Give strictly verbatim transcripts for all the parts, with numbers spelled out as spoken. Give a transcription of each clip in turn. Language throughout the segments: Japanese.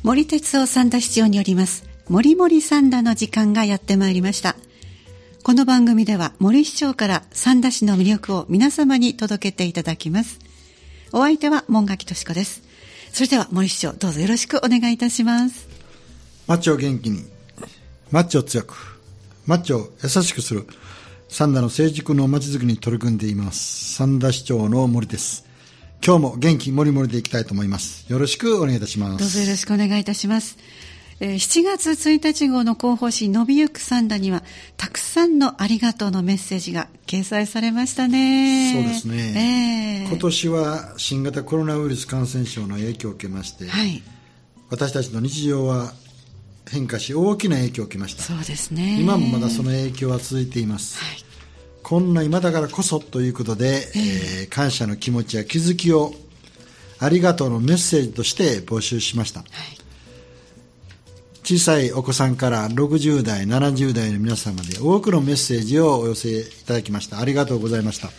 森哲夫三田市長によりますもりもり三田の時間がやってまいりました。この番組では森市長から三田市の魅力を皆様に届けていただきます。お相手は門垣敏子です。それでは森市長、どうぞよろしくお願いいたします。 町を元気に、町を強く、町を優しくする三田の成熟の町づくりに取り組んでいます三田市長の森です。今日も元気もりもりでいきたいと思います。よろしくお願いいたします。 どうぞよろしくお願いいたします。えー、しちがつついたち号の広報誌伸びゆく三田にはたくさんのありがとうのメッセージが掲載されましたね。 そうですね、 えー、 今年は新型コロナウイルス感染症の影響を受けまして、はい、私たちの日常は変化し大きな影響を受けました。 そうですね。 今もまだその影響は続いています、はい。こんな今だからこそということで、えーえー、感謝の気持ちや気づきをありがとうのメッセージとして募集しました、はい。小さいお子さんからろくじゅうだいななじゅうだいの皆様で多くのメッセージをお寄せいただきました。ありがとうございました。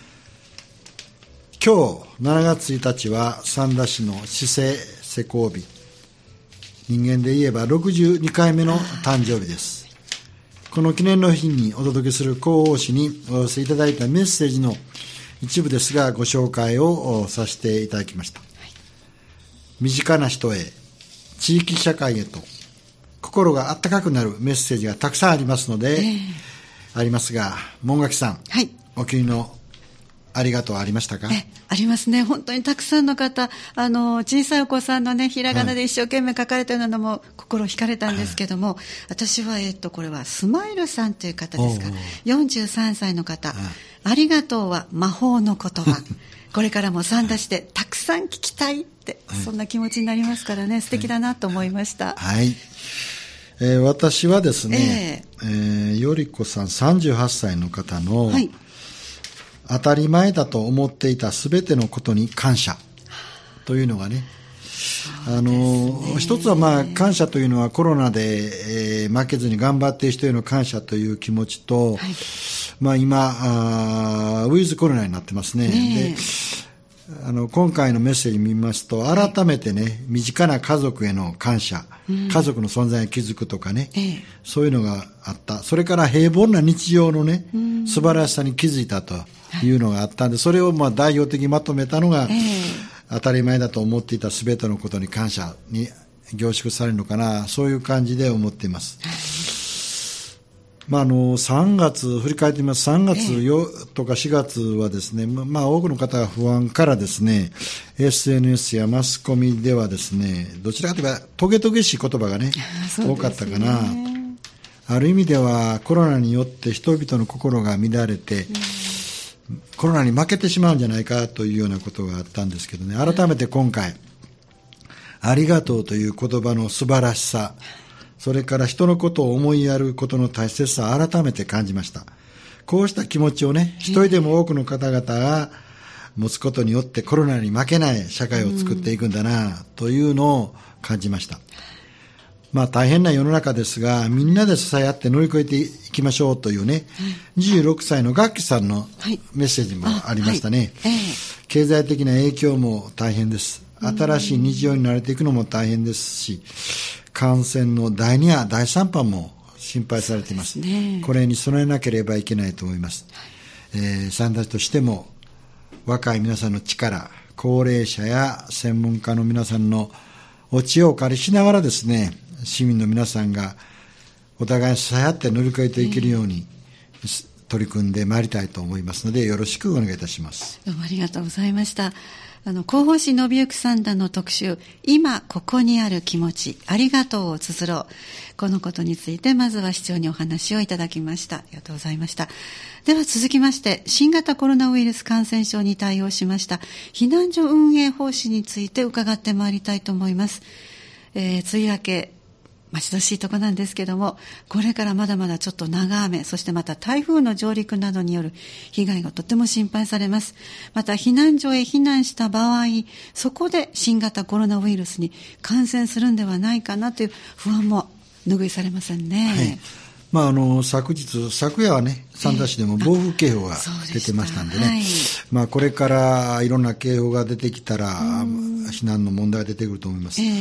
今日しちがつついたちは三田市の市政施行日、人間で言えばろくじゅうにかいめの誕生日です。この記念の日にお届けする広報誌にお寄せいただいたメッセージの一部ですがご紹介をさせていただきました、はい。身近な人へ、地域社会へと心があったかくなるメッセージがたくさんありますので、えー、ありますが、門垣さん、はい、お気に入りのありがとうありましたか？ えありますね。本当にたくさんの方、あの小さいお子さんのねひらがなで一生懸命書かれているのも心惹かれたんですけども、はい、私は、えっと、これはスマイルさんという方ですか。よんじゅうさんさいの方、はい、ありがとうは魔法の言葉これからも三田市でたくさん聞きたいって、はい、そんな気持ちになりますからね、素敵だなと思いました。 はい、はい。えー、私はですね、えーえー、よりこさんさんじゅうはっさいの方の、はい、当たり前だと思っていたすべてのことに感謝というのがね、あの一つはまあ感謝というのはコロナで、えー、負けずに頑張っている人への感謝という気持ちと、はい、まあ、今あウィズコロナになってますね。ねであの今回のメッセージ見ますと改めてね、はい、身近な家族への感謝、うん、家族の存在に気づくとかね、ええ、そういうのがあった。それから平凡な日常のね、うん、素晴らしさに気づいたというのがあったんで、それをまあ代表的にまとめたのが、ええ、当たり前だと思っていたすべてのことに感謝に凝縮されるのかな、そういう感じで思っています、はい。まあ、あのさんがつ振り返ってみます。さんがつとかしがつはですね、まあ、多くの方が不安からですね エスエヌエス やマスコミではですね、どちらかといえばトゲトゲしい言葉がね多かったかな。ある意味ではコロナによって人々の心が乱れて、うん、コロナに負けてしまうんじゃないかというようなことがあったんですけどね、改めて今回ありがとうという言葉の素晴らしさ、それから人のことを思いやることの大切さを改めて感じました。こうした気持ちをね、一人でも多くの方々が持つことによってコロナに負けない社会を作っていくんだなというのを感じました。まあ大変な世の中ですが、みんなで支え合って乗り越えていきましょうというね、にじゅうろくさいの楽器さんのメッセージもありましたね。経済的な影響も大変です。新しい日常に慣れていくのも大変ですし、感染のだいに波だいさん波も心配されています。ね、これに備えなければいけないと思います。はい、えー、三田市としても若い皆さんの力、高齢者や専門家の皆さんのお知恵をお借りしながらですね、市民の皆さんがお互いに支え合って乗り越えていけるように取り組んでまいりたいと思いますので、よろしくお願いいたします。 どうもありがとうございました。あの広報誌伸びゆく三田の特集、今ここにある気持ち、ありがとうを綴ろう、このことについてまずは市長にお話をいただきました。ありがとうございました。では続きまして、新型コロナウイルス感染症に対応しました避難所運営方針について伺ってまいりたいと思います。えー、梅雨明け待ち遠しいところなんですけども、これからまだまだちょっと長雨、そしてまた台風の上陸などによる被害がとても心配されます。また避難所へ避難した場合、そこで新型コロナウイルスに感染するんではないかなという不安も拭いされませんね。 はい、まあ、あの昨日昨夜はね、三田市でも暴風警報が出てましたんでね、はい、まあ、これからいろんな警報が出てきたら避難の問題が出てくると思います。えー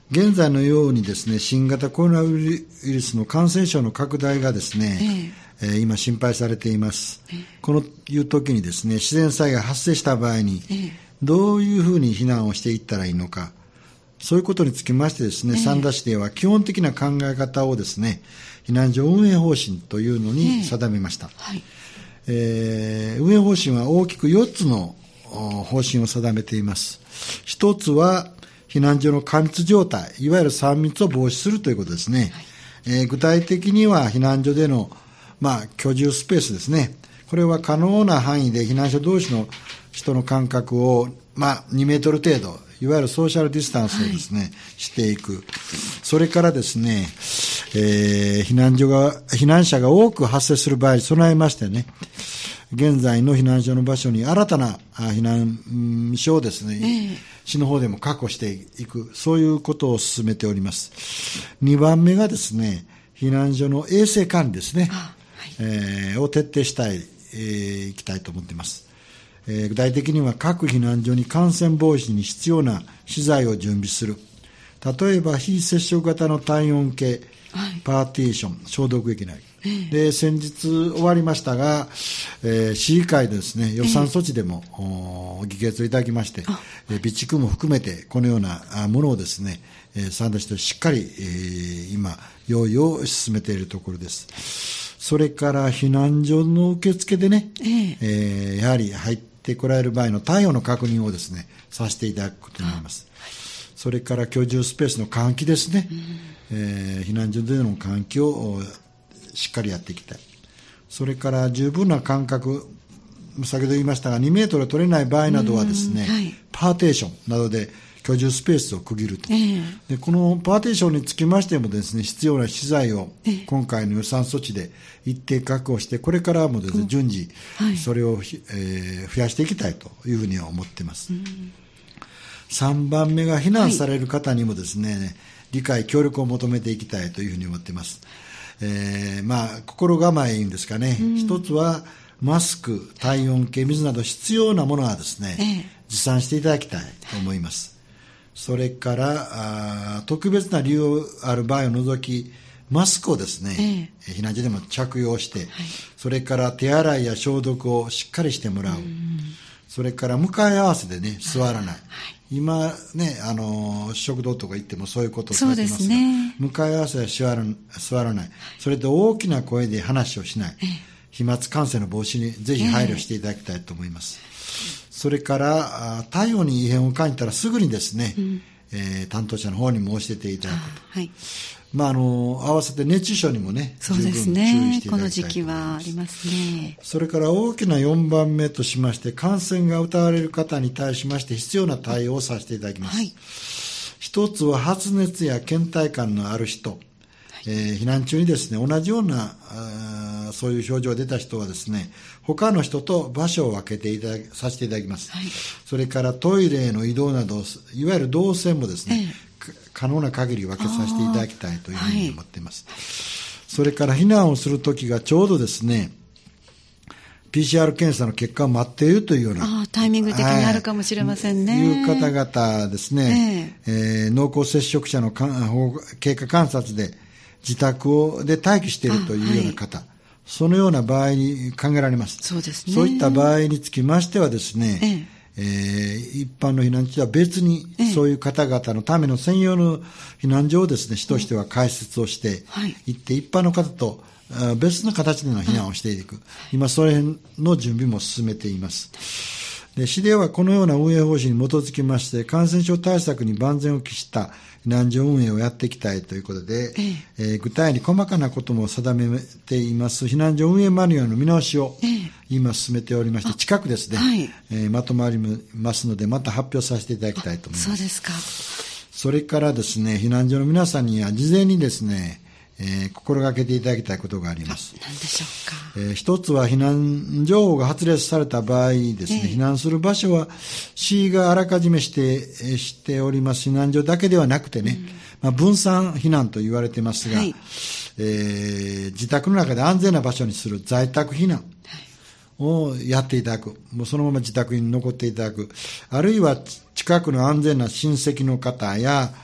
現在のようにですね、新型コロナウイルスの感染症の拡大がですね、えー、今心配されています。えー、このいう時にですね、自然災害発生した場合に、えー、どういうふうに避難をしていったらいいのか、そういうことにつきましてですね、えー、三田市では基本的な考え方をですね、避難所運営方針というのに定めました。えーはいえー、運営方針は大きくよっつの方針を定めています。一つは、避難所の過密状態、いわゆるさん密を防止するということですね。はいえー、具体的には避難所での、まあ、居住スペースですね。これは可能な範囲で避難所同士の人の間隔を、まあ、にメートル程度、いわゆるソーシャルディスタンスをですね、はい、していく。それからですね、えー、避難所が、避難者が多く発生する場合に備えましてね、現在の避難所の場所に新たな避難所をですね、えー、市の方でも確保していく、そういうことを進めております。にばんめがですね、避難所の衛生管理ですね、はいえー、を徹底したい、えー、いきたいと思っています。えー、具体的には各避難所に感染防止に必要な資材を準備する。例えば非接触型の体温計、はい、パーティーション、消毒液内。で先日終わりましたが、えー、市議会でですね予算措置でも、えー、議決をいただきまして、えー、備蓄も含めてこのようなものをですね、えー、三田市としっかり、えー、今用意を進めているところです。それから避難所の受付でね、えーえー、やはり入ってこられる場合の対応の確認をですねさせていただくことになります。それから居住スペースの換気ですね、うんえー、避難所での換気をしっかりやっていきたい。それから十分な間隔、先ほど言いましたがにメートル取れない場合などはですね、はい、パーテーションなどで居住スペースを区切ると、えー、でこのパーテーションにつきましてもですね必要な資材を今回の予算措置で一定確保してこれからもですね順次それを、はいえー、増やしていきたいというふうには思っています。さんばんめが避難される方にもですね、はい、理解協力を求めていきたいというふうに思っています。えー、まあ心構えいいんですかね、うん、一つはマスク、体温計、水など必要なものはですね、ええ、持参していただきたいと思います。それからあ特別な理由ある場合を除きマスクをですね、ええ、避難所でも着用して、はい、それから手洗いや消毒をしっかりしてもらう、うん、それから向かい合わせでね座らない、はい、今ねあの食堂とか行ってもそういうことをされてますが、そうですね、向かい合わせは座ら、座らない、それと大きな声で話をしない、ええ、飛沫感染の防止にぜひ配慮していただきたいと思います、ええ、それから体温に異変を感じたらすぐにですね、うんえー、担当者の方に申し出ていただくと、はいまあ、あの合わせて熱中症にもねそうですね、 十分注意していただきたいと思います。 この時期はありますね。 それから大きなよんばんめとしまして感染が疑われる方に対しまして必要な対応をさせていただきます、はい、一つは発熱や倦怠感のある人、はいえー、避難中にですね同じようなあそういう症状が出た人はですね他の人と場所を分けていたださせていただきます、はい、それからトイレへの移動などいわゆる動線もですね、ええ可能な限り分けさせていただきたいというふうに思っています、はい、それから避難をするときがちょうどですね ピーシーアール 検査の結果を待っているというようなあタイミング的にあるかもしれませんね、 はい、いう方々ですね、えーえー、濃厚接触者の経過観察で自宅をで待機しているというような方、はい、そのような場合に考えられます。 そうですね。 そういった場合につきましてはですね、えええー、一般の避難所は別にそういう方々のための専用の避難所をですね市としては開設をしていって、一般の方と別の形での避難をしていく、今それの準備も進めています。で市ではこのような運営方針に基づきまして感染症対策に万全を期した避難所運営をやっていきたいということで、えええー、具体に細かなことも定めています避難所運営マニュアルの見直しを今進めておりまして、近くですね、はいえー、まとまりますのでまた発表させていただきたいと思います。 そうですか。 それからですね避難所の皆さんには事前にですねえー、心がけていただきたいことがあります。 何でしょうか。 えー、一つは避難情報が発令された場合ですね、えー、避難する場所は市があらかじめして、えー、しております避難所だけではなくてね、うんまあ、分散避難と言われていますが、はいえー、自宅の中で安全な場所にする在宅避難をやっていただく、もうそのまま自宅に残っていただく、あるいは近くの安全な親戚の方や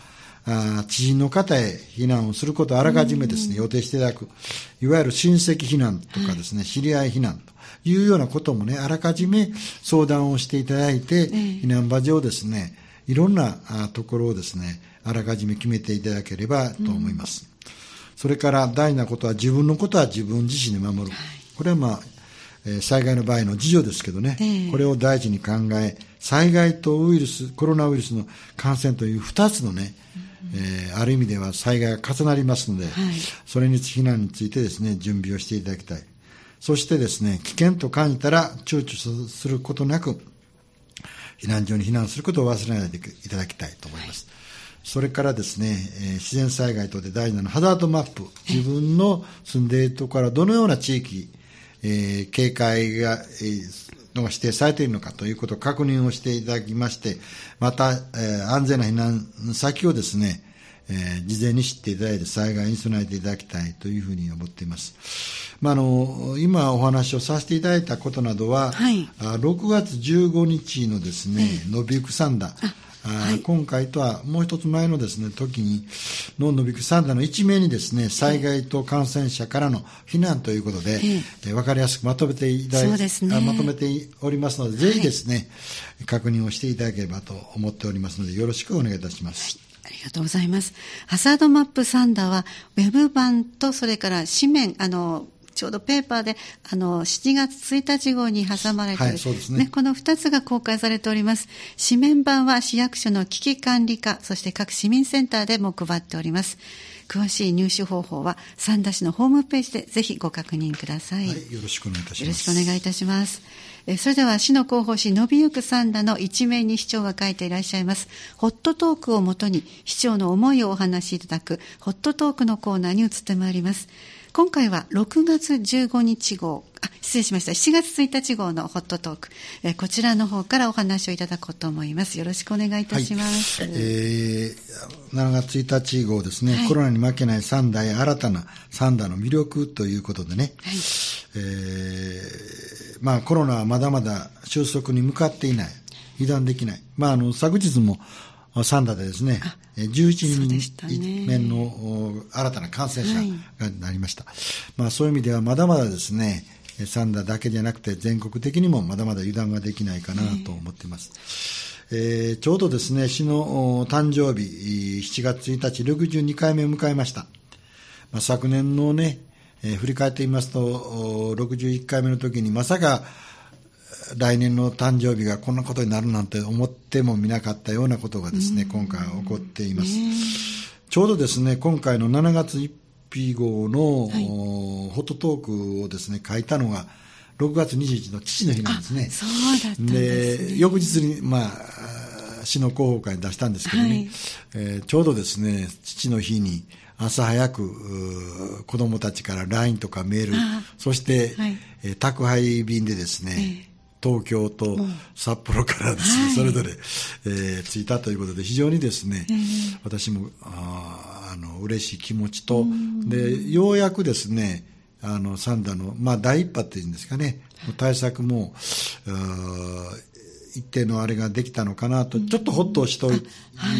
あ知人の方へ避難をすることをあらかじめですね、予定していただく、いわゆる親戚避難とかですね、はい、知り合い避難というようなこともね、あらかじめ相談をしていただいて、避難場所をですね、いろんなところをですね、あらかじめ決めていただければと思います。うん、それから大事なことは、自分のことは自分自身で守る。これはまあ、えー、災害の場合の自助ですけどね、えー、これを大事に考え、災害とウイルス、コロナウイルスの感染という二つのね、うんえー、ある意味では災害が重なりますので、はい、それに避難についてですね、準備をしていただきたい。そしてですね、危険と感じたら躊躇することなく、避難所に避難することを忘れないでいただきたいと思います。はい、それからですね、えー、自然災害等で大事なのはハザードマップ。自分の住んでいるところからどのような地域、えー、警戒が、えー、のが指定されているのかということを確認をしていただきまして、また、えー、安全な避難先をですね、えー、事前に知っていただいて災害に備えていただきたいというふうに思っています。まあ、あの今お話をさせていただいたことなどは、はい、ろくがつじゅうごにちのですね、伸びゆくサンダー、はい、今回とはもう一つ前のですね時にの伸びゆくサンダーの一面にですね、災害と感染者からの避難ということで、えー、分かりやすくまとめていただいて、ね、まとめておりますので、ぜひですね、はい、確認をしていただければと思っておりますので、よろしくお願いいたします。 はい、ありがとうございます。ハザードマップサンダーはウェブ版とそれから紙面、あのちょうどペーパーであのしちがつついたち号に挟まれている、はいそうですねね、このふたつが公開されております。紙面版は市役所の危機管理課、そして各市民センターでも配っております。詳しい入手方法は三田市のホームページでぜひご確認ください。 はい、よろしくお願いいたします。 よろしくお願いいたします。えそれでは市の広報誌伸びゆくサンダの一面に市長が書いていらっしゃいますホットトークをもとに市長の思いをお話しいただくホットトークのコーナーに移ってまいります。今回はろくがつじゅうごにち号、あ、失礼しました。しちがつついたち号のホットトーク、えー、こちらの方からお話をいただこうと思います。よろしくお願いいたします。 はい、えー、しちがつついたち号ですね、はい、コロナに負けないサンダや新たなサンダの魅力ということでね、はい、えー、まあコロナはまだまだ収束に向かっていない、油断できない。まああの昨日もサンダでですね、じゅういちにんめんの新たな感染者がなりました。はい、まあそういう意味ではまだまだですね、サンダだけじゃなくて全国的にもまだまだ油断ができないかなと思っています。えー、ちょうどですね、市の誕生日しちがつついたちろくじゅうにかいめを迎えました。まあ、昨年のね、えー、振り返ってみますとろくじゅういっかいめの時にまさか来年の誕生日がこんなことになるなんて思ってもみなかったようなことがですね、今回起こっています。ちょうどですね、今回のしちがつついたち号の、はい、ホットトークをですね、書いたのがろくがつにじゅういちにちの父の日なんですね。 そうだったんですね。 で、翌日に、まあ、市の広報会に出したんですけどね、はい、えー、ちょうどですね、父の日に朝早く子供たちから ライン とかメール、そして、はい、えー、宅配便でですね、えー東京と札幌からですね、はい、それぞれ、えー、着いたということで非常にですね、えー、私も あ, あの嬉しい気持ちと、でようやくですね、あのサンダの、まあ、第一波っていうんですかね、対策も一定のあれができたのかなとちょっとほっとしと、はい、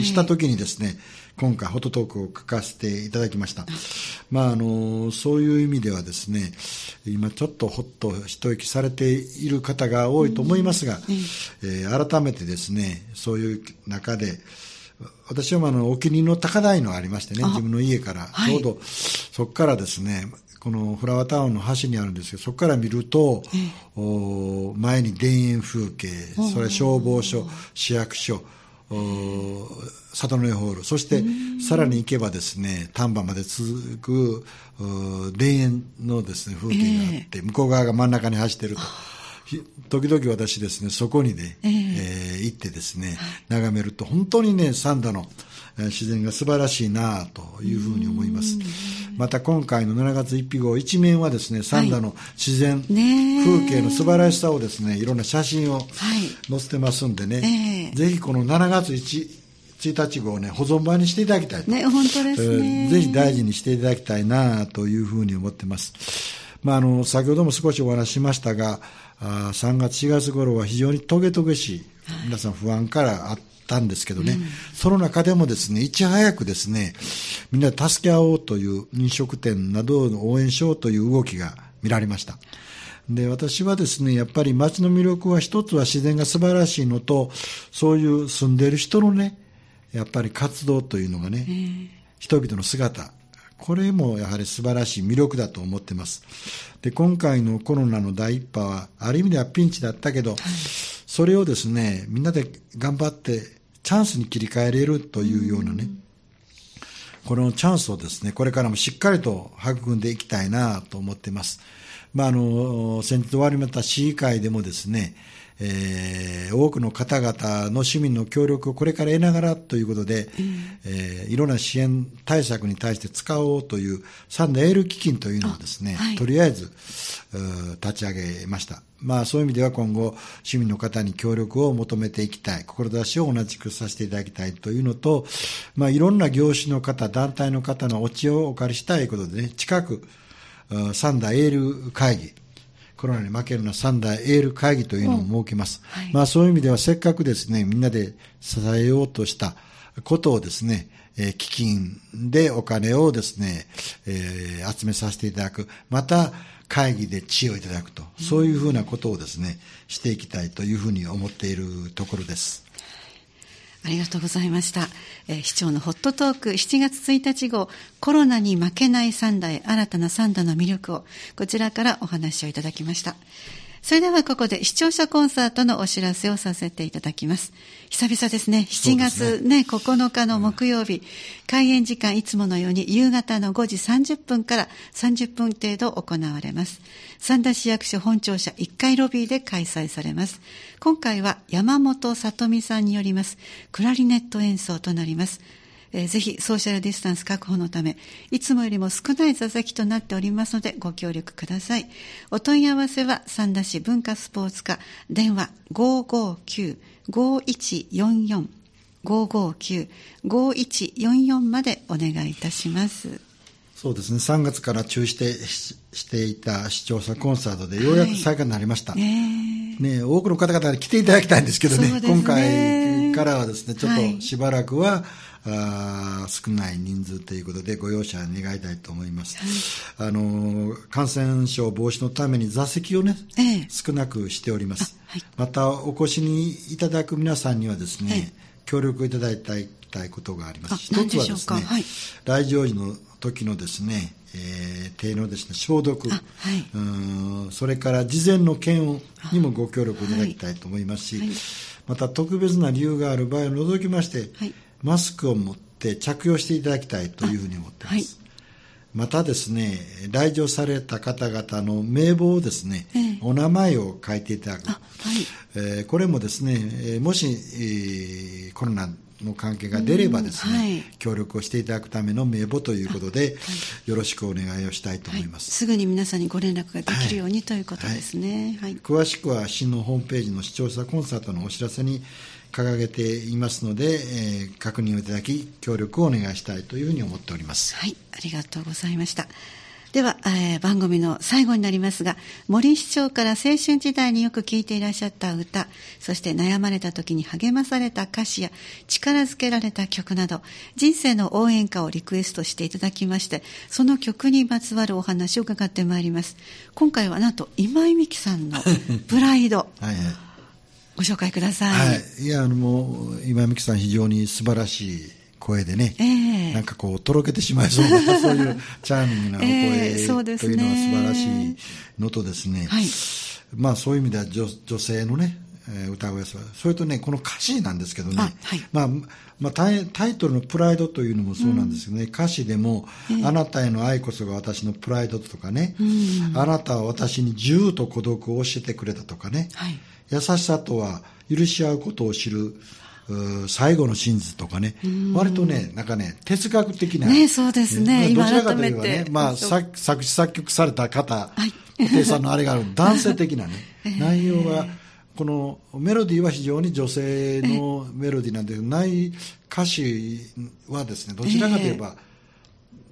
した時にですね、今回ホットトークを書かせていただきました。まああのそういう意味ではですね、今ちょっとホッと一息されている方が多いと思いますが、うんえー、改めてですね、そういう中で私はあのお気に入りの高台のがありましてね、自分の家からちょうど、はい、そこからですね、このフラワータウンの端にあるんですけど、そこから見ると、えー、前に田園風景、それ消防署、市役所、里の上ホール、そしてさらに行けばですね、丹波まで続く田園のですね風景があって、えー、向こう側が真ん中に走っていると。時々私ですね、そこにね、えーえー、行ってですね、眺めると本当にね、三田の自然が素晴らしいなというふうに思います。また今回のしちがつついたち号一面はですね、三田の自然、はい、風景の素晴らしさをですね、いろんな写真を載せてますんでね、はいえー、ぜひこのしちがつついたち号をね、保存版にしていただきたいと、 ね、本当ですね、 えー、ぜひ大事にしていただきたいなというふうに思ってます。まあ、あの先ほども少しお話ししましたが、あさんがつしがつ頃は非常にトゲトゲしい、皆さん不安から あ, たんですけどね、うん、その中でもですね、いち早くですね、みんなで助け合おうという飲食店などを応援しようという動きが見られました。で、私はですね、やっぱり街の魅力は一つは自然が素晴らしいのと、そういう住んでいる人のね、やっぱり活動というのがね、えー、人々の姿、これもやはり素晴らしい魅力だと思っています。で、今回のコロナの第一波はある意味ではピンチだったけど、はい、それをですね、みんなで頑張ってチャンスに切り替えれるというようなね、このチャンスをですね、これからもしっかりと育んでいきたいなと思っています。まあ、あの先日終わりました市議会でもですね、えー、多くの方々の市民の協力をこれから得ながらということで、うんえー、いろんな支援対策に対して使おうという三田エール基金というのをですね、はい、とりあえず立ち上げました。まあそういう意味では今後市民の方に協力を求めていきたい、志を同じくさせていただきたいというのと、まあいろんな業種の方、団体の方のお知恵をお借りしたいことでね、近く三田エール会議、コロナに負けるな三田エール会議というのを設けます。はい、まあそういう意味ではせっかくですね、みんなで支えようとしたことをですね、えー、基金でお金をですね、えー、集めさせていただく。また会議で知恵をいただくと。そういうふうなことをですね、していきたいというふうに思っているところです。 ありがとうございました。えー、市長のホットトークしちがつついたち号、コロナに負けない三田へ新たな三田の魅力を、こちらからお話をいただきました。それではここで視聴者コンサートのお知らせをさせていただきます。久々ですね。しちがつね、ここのかの木曜日、開演時間いつものように夕方のごじさんじゅっぷんからさんじゅっぷん程度行われます。三田市役所本庁舎いっかいロビーで開催されます。今回は山本里美さんによりますクラリネット演奏となります。えー、ぜひソーシャルディスタンス確保のためいつもよりも少ない座席となっておりますのでご協力ください。お問い合わせは三田市文化スポーツ課電話 ごーごーきゅう ごーいちよんよん ごーごーきゅう ごーいちよんよん までお願いいたします。 そうですね、さんがつから中止して、していた視聴者コンサートでようやく再開になりました。はい、ねね、多くの方々に来ていただきたいんですけど ね, ね今回からはですね、ちょっとしばらくは、はい、あ少ない人数ということでご容赦願いたいと思います。はい、あの感染症防止のために座席をね、ええ、少なくしております。はい、またお越しにいただく皆さんにはですね、はい、協力いただきたいたいことがあります。一つはですね、はい、来場時の時のですね、えー、手のですね消毒、はい、うんそれから事前の検温にもご協力いただきたいと思いますし、はいはい、また特別な理由がある場合を除きまして、はい、マスクを持って着用していただきたいというふうに思っています。はい、またですね、来場された方々の名簿をですね、えー、お名前を書いていただく、はいえー、これもですね、もし、えー、コロナの関係が出ればですね、はい、協力をしていただくための名簿ということで、はい、よろしくお願いをしたいと思います。 はい、すぐに皆さんにご連絡ができるように、はい、ということですね。はいはい、 詳しくは市のホームページの視聴者コンサートのお知らせに掲げていますので、えー、確認をいただき協力をお願いしたいというふうに思っております。 はい、ありがとうございました。では、えー、番組の最後になりますが、森市長から青春時代によく聴いていらっしゃった歌、そして悩まれた時に励まされた歌詞や力づけられた曲など、人生の応援歌をリクエストしていただきまして、その曲にまつわるお話を伺ってまいります。今回はなんと今井美樹さんのプライドはい、はい、ご紹介ください。 はい、いやあのもう今井美樹さん非常に素晴らしい声でね、えー、なんかこうとろけてしまいそうなそういうチャーミングなお声、えーそうですね、というのは素晴らしいのとですね、はい、まあそういう意味では 女, 女性のね、えー、歌声それとねこの歌詞なんですけどね、はい、まあまあ、タイ, タイトルのプライドというのもそうなんですけどね、うん、歌詞でも、えー、あなたへの愛こそが私のプライドとかね、うん、あなたは私に自由と孤独を教えてくれたとかね、はい、優しさとは許し合うことを知る最後の真実とかね、割とね、なんかね、哲学的な。 ね、そうですね。 どちらかといえばね、まあ、作詞作曲された方、布袋さんのあれがある男性的なね、内容は、このメロディーは非常に女性のメロディーなんだけど、ない歌詞はですね、どちらかといえば、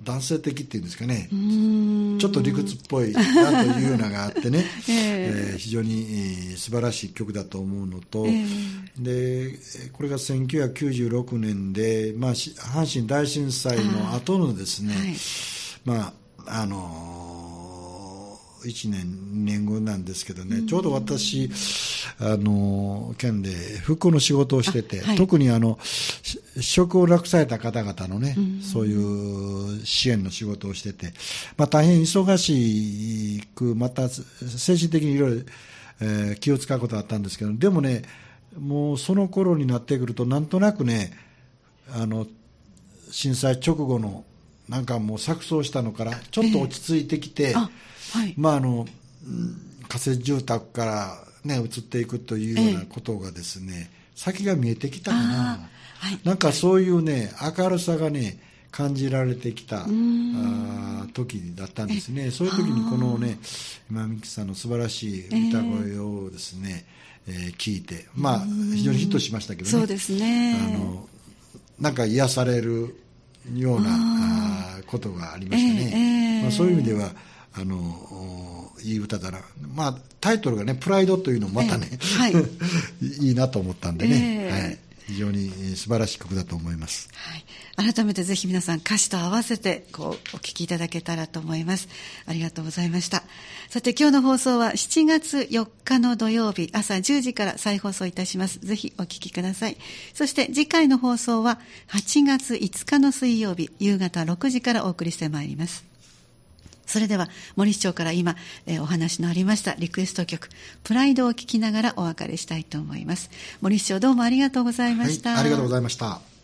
男性的っていうんですかね、ちょっと理屈っぽいなというようながあってね、えーえー、非常に、えー、素晴らしい曲だと思うのと、えー、でこれがせんきゅうひゃくきゅうじゅうろくねんで、まあ、阪神大震災の後のですね、はい、まああのー、いちねんにねんごなんですけどね、ちょうど私あの県で復興の仕事をしてて、はい、特にあの職をなくされた方々のね、そういう支援の仕事をしてて、まあ、大変忙しく、また精神的にいろいろ、えー、気を使うことがあったんですけど、でもね、もうその頃になってくるとなんとなくね、あの震災直後のなんかもう錯綜したのからちょっと落ち着いてきて、えーあはい、まああの仮設住宅からね、移っていくというようなことがですね、えー、先が見えてきたかな、はい、なんかそういうね、明るさがね感じられてきたあ時だったんですね。そういう時にこのね、今美樹さんの素晴らしい歌声をですね、えーえー、聞いて、まあ非常にヒットしましたけどね、 そうですね、 あのなんか癒されるようなあことがありましたね、えーまあ、そういう意味ではあのいい歌だな、まあ、タイトルがねプライドというのもまたね、えーはい、いいなと思ったんでね、えーはい、非常に素晴らしい曲だと思います、 はい、改めてぜひ皆さん歌詞と合わせてこうお聴きいただけたらと思います。ありがとうございました。さて今日の放送はしちがつよっかの土曜日朝じゅうじから再放送いたします。ぜひお聴きください。そして次回の放送ははちがついつかの水曜日夕方ろくじからお送りしてまいります。それでは森市長から今、えー、お話のありましたリクエスト曲プライドを聴きながらお別れしたいと思います。森市長どうもありがとうございました。 はい、ありがとうございました。